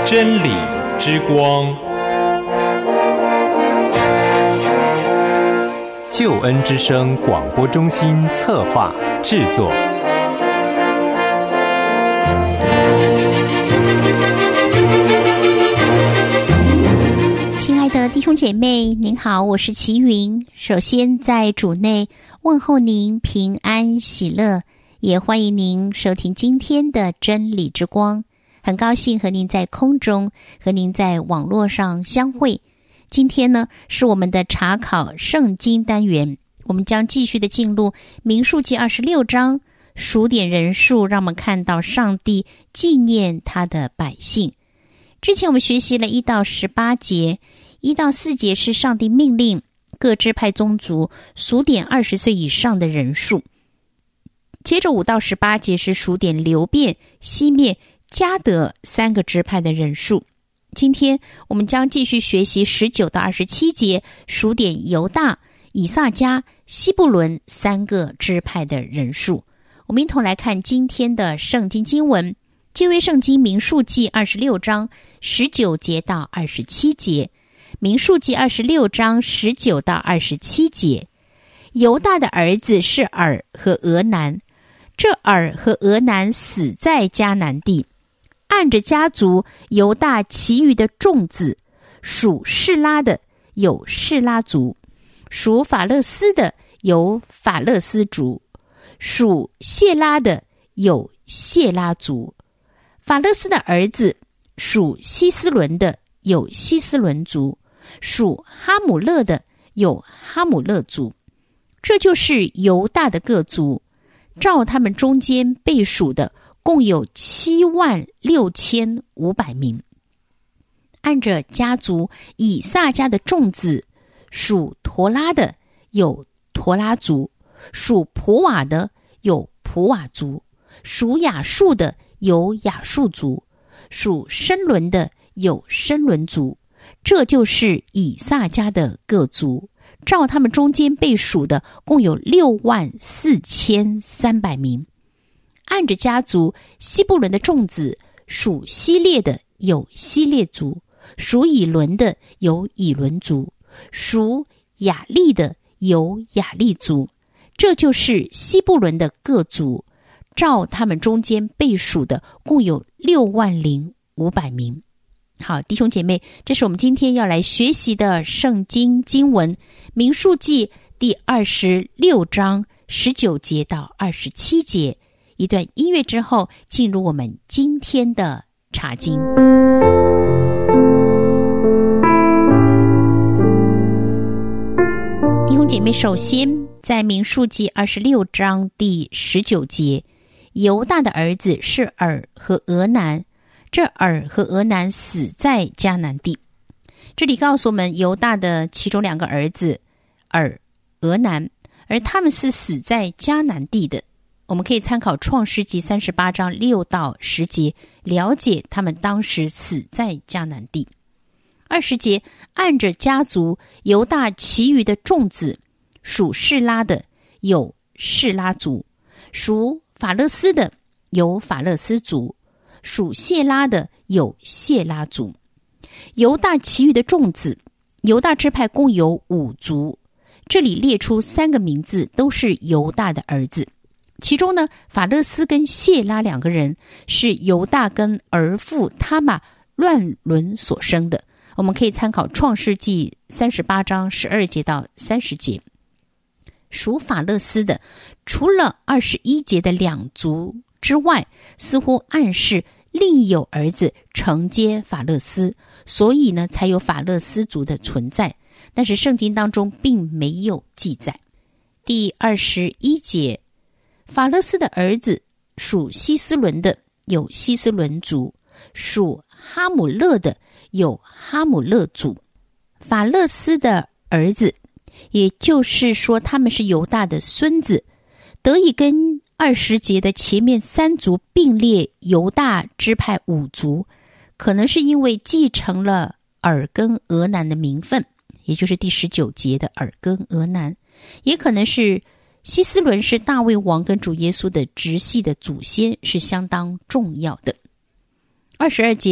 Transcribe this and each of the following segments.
真理之光，救恩之声广播中心策划制作。 亲爱的弟兄姐妹，您好，我是齐云。首先在主内问候您平安喜乐，也欢迎您收听今天的真理之光。很高兴和您在空中，和您在网络上相会。今天呢，是我们的查考圣经单元，我们将继续的进入民数记26章，数点人数，让我们看到上帝纪念他的百姓。之前我们学习了1到18节，1到4节是上帝命令各支派宗族数点20岁以上的人数。接着5到18节是数点流便、西面、迦得3个支派的人数。今天我们将继续学习19到27节，数点犹大、以萨迦、西布伦3个支派的人数。我们一同来看今天的圣经经文，旧约圣经民数记26章19节到27节。民数记26章19到27节。犹大的儿子是珥和俄南，这珥和俄南死在迦南地。按着家族，犹大其余的众子，属示拉的有示拉族，属法勒斯的有法勒斯族，属谢拉的有谢拉族。法勒斯的儿子，属希斯伦的有希斯伦族，属哈姆勒的有哈姆勒族。这就是犹大的各族，照他们中间被数的共有76500名。按着家族，以萨迦的众子，属陀拉的有陀拉族，属普瓦的有普瓦族，属亚述的有亚述族，属申伦的有申伦族。这就是以萨迦的各族，照他们中间被数的共有64300名。按着家族，西布伦的众子，属希列的有希列族，属以伦的有以伦族，属雅利的有雅利族。这就是西布伦的各族，照他们中间被数的共有60500名。好，弟兄姐妹，这是我们今天要来学习的圣经经文，民数记第26章19节到27节。一段音乐之后，进入我们今天的查经。弟兄姐妹，首先在民数记26章第19节，犹大的儿子是珥和俄南，这珥和俄南死在迦南地。这里告诉我们犹大的其中2个儿子珥、俄南，而他们是死在迦南地的。我们可以参考创世纪38章6到10节，了解他们当时死在迦南地。20节，按着家族，犹大其余的众子，属示拉的有示拉族，属法勒斯的有法勒斯族，属谢拉的有谢拉族。犹大其余的众子，犹大支派共有5族，这里列出3个名字，都是犹大的儿子。其中呢，法勒斯跟谢拉2个人是犹大跟儿妇他玛乱伦所生的。我们可以参考创世纪38章12节到30节。属法勒斯的，除了21节的2族之外，似乎暗示另有儿子承接法勒斯，所以呢，才有法勒斯族的存在。但是圣经当中并没有记载。第21节，法勒斯的儿子属希斯伦的有希斯伦族，属哈姆勒的有哈姆勒族。法勒斯的儿子，也就是说他们是犹大的孙子，得以跟20节的前面3族并列犹大支派5族，可能是因为继承了珥跟俄南的名分，也就是第19节的珥跟俄南，也可能是希斯伦是大卫王跟主耶稣的直系的祖先，是相当重要的。22节，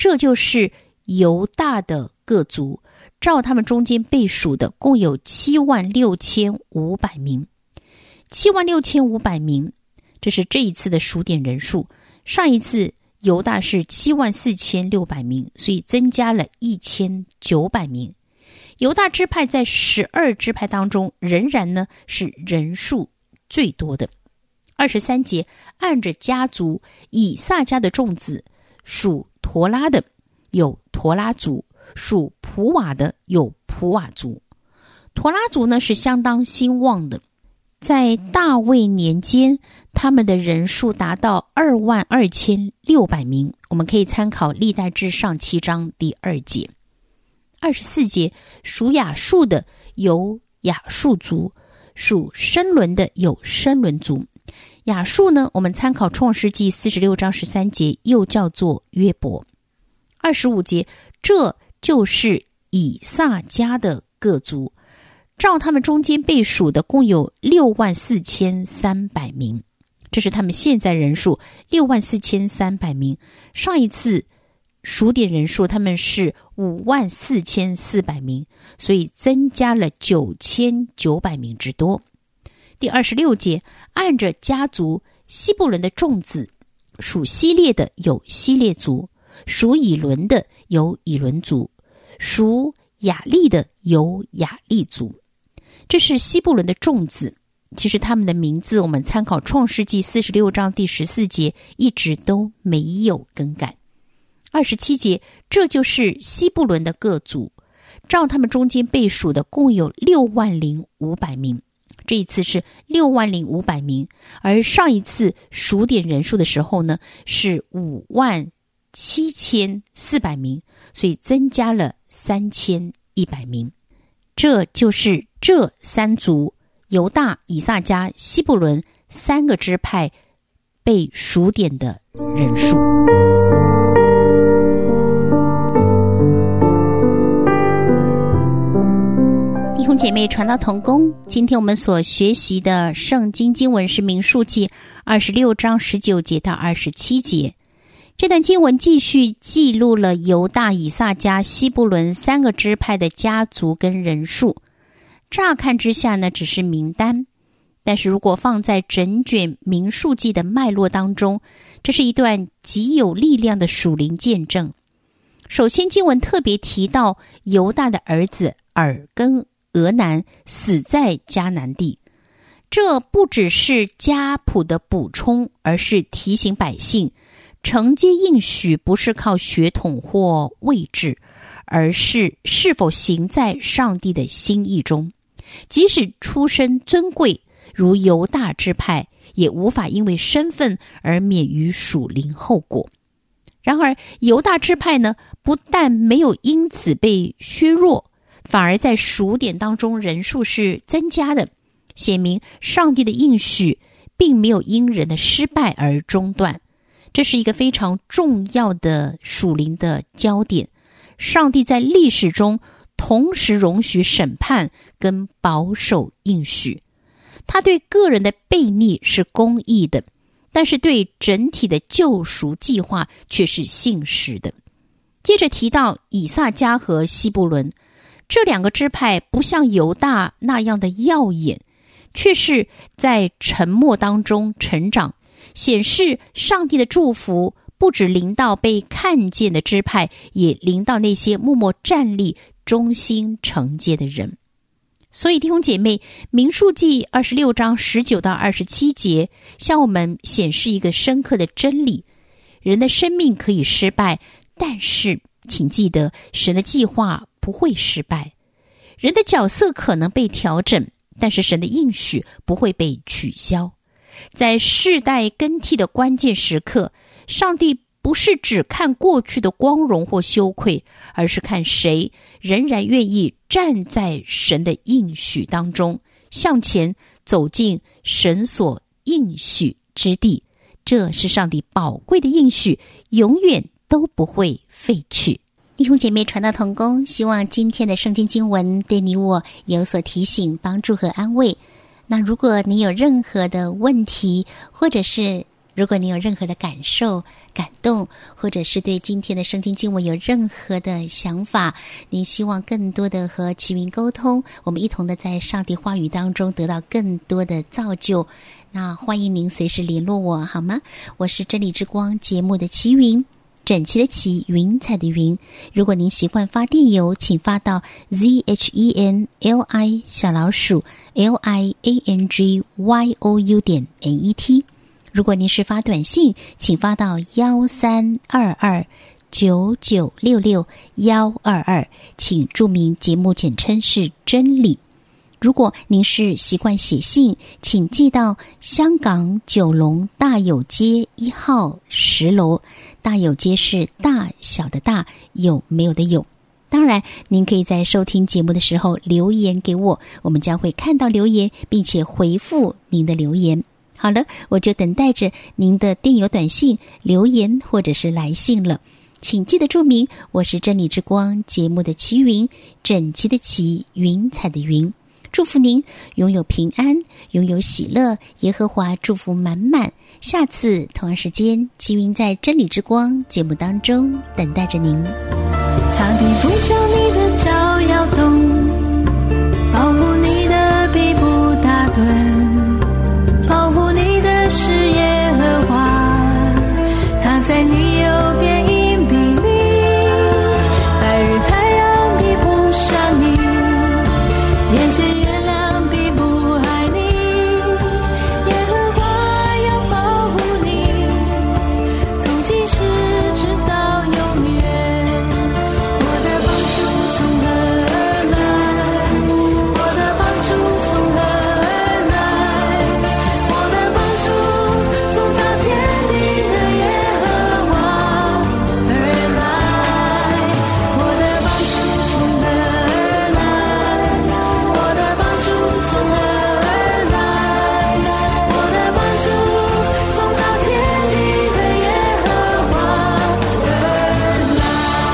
这就是犹大的各族，照他们中间被数的共有76500名。76500名，这是这一次的数点人数。上一次犹大是74600名，所以增加了1900名。犹大支派在12支派当中仍然呢是人数最多的。23节，按着家族，以撒家的众子，属陀拉的有陀拉族，属普瓦的有普瓦族。陀拉族呢是相当兴旺的，在大卫年间他们的人数达到22600名，我们可以参考历代志上7章第2节。24节，属亚述的有亚述族，属申伦的有申伦族。亚述呢，我们参考创世纪46章13节，又叫做约伯。25节，这就是以撒家的各族，照他们中间被数的共有64300名，这是他们现在人数64300名。上一次数点人数他们是54400名，所以增加了9900名之多。第26节，按着家族，西布伦的众子，属希列的有希列族，属以伦的有以伦族，属雅利的有雅利族。这是西布伦的众子，其实他们的名字我们参考创世纪46章第14节一直都没有更改。27节，这就是西布伦的各族，照他们中间被数的共有60500名，这一次是60500名，而上一次数点人数的时候呢是57400名，所以增加了3100名。这就是这三族犹大、以撒家、西布伦3个支派被数点的人数。弟兄姐妹，传道同工，今天我们所学习的圣经经文是民数记26章19节到27节。这段经文继续记录了犹大、以撒家、西布伦3个支派的家族跟人数。乍看之下呢，只是名单，但是如果放在整卷民数记的脉络当中，这是一段极有力量的属灵见证。首先，经文特别提到犹大的儿子珥跟俄南死在迦南地，这不只是家谱的补充，而是提醒百姓承接应许不是靠血统或位置，而是否行在上帝的心意中。即使出身尊贵如犹大支派，也无法因为身份而免于属灵后果。然而犹大支派呢，不但没有因此被削弱，反而在数点当中人数是增加的，显明上帝的应许并没有因人的失败而中断。这是一个非常重要的属灵的焦点。上帝在历史中同时容许审判跟保守应许，他对个人的悖逆是公义的，但是对整体的救赎计划却是信实的。接着提到以撒家和西布伦，这2个支派不像犹大那样的耀眼，却是在沉默当中成长，显示上帝的祝福不只临到被看见的支派，也临到那些默默站立忠心承接的人。所以弟兄姐妹，民数记26章19到27节向我们显示一个深刻的真理：人的生命可以失败，但是请记得神的计划不会失败。人的角色可能被调整，但是神的应许不会被取消。在世代更替的关键时刻，上帝不是只看过去的光荣或羞愧，而是看谁仍然愿意站在神的应许当中，向前走进神所应许之地。这是上帝宝贵的应许，永远都不会废去。弟兄姐妹，传道同工，希望今天的圣经经文对你我有所提醒、帮助和安慰。那如果你有任何的问题，或者是如果你有任何的感受、感动，或者是对今天的圣经经文有任何的想法，您希望更多的和齐云沟通，我们一同的在上帝话语当中得到更多的造就，那欢迎您随时联络我，好吗？我是真理之光节目的齐云，整齐的齐，云彩的云。如果您习惯发电邮，请发到 ZHENLI_LIANGYOU.net。如果您是发短信，请发到1322996622，请注明节目简称是真理。如果您是习惯写信，请寄到香港九龙大有街1号10楼。大有街是大小的大，有没有的有。当然您可以在收听节目的时候留言给我，我们将会看到留言并且回复您的留言。好了，我就等待着您的电邮、短信、留言或者是来信了。请记得注明，我是真理之光节目的齐云，整齐的齐，云彩的云。祝福您拥有平安，拥有喜乐，耶和华祝福满满。下次同样时间，齐云在真理之光节目当中等待着您。 他的不叫你的脚摇动，保护你的臂不打盹，保护你的视野和华，他在你右边荫庇你，白日太阳比不上你，夜间月亮比不害你，耶和华要保护你，从今时直到永远。我的帮助从何而来？我的帮助从何而来？我的帮助从造天地的耶和华而来。我的帮助从何而来？我的帮助从何而来？我的帮助从造天地的耶和华而来。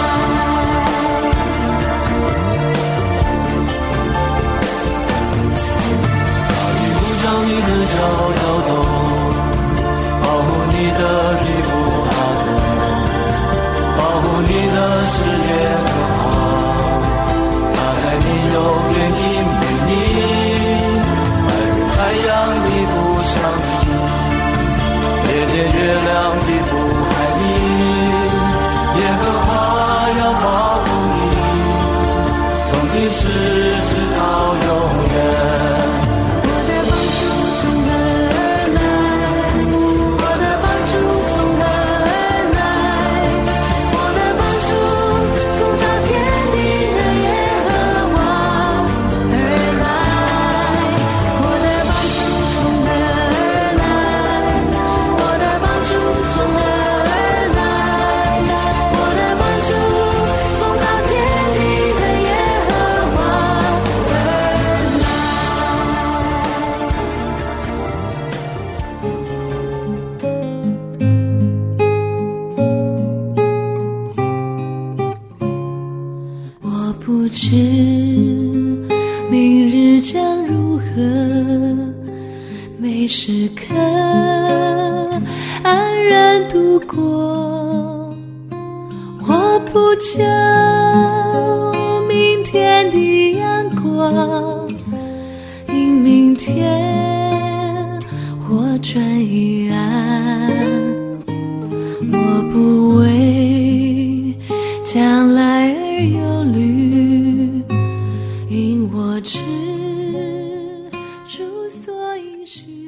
不叫你的脚摇动，保护你的皮肤好动，保护你的视野和好，他在你右边荫庇你，白日太阳比不上你，夜间月亮比不害你，耶和华要保护你，从今时直到永远。 我的帮助从何而来？我的帮助从何而来？我的帮助从造天地的耶和华而来。我的帮助从何而来？我的帮助从何而来？我的帮助从造天地的耶和华而来。我不知明日将如何，每时刻安然度过。我不求明天的阳光，因明天或转阴暗。我不为将来而忧虑，因我知主所应许。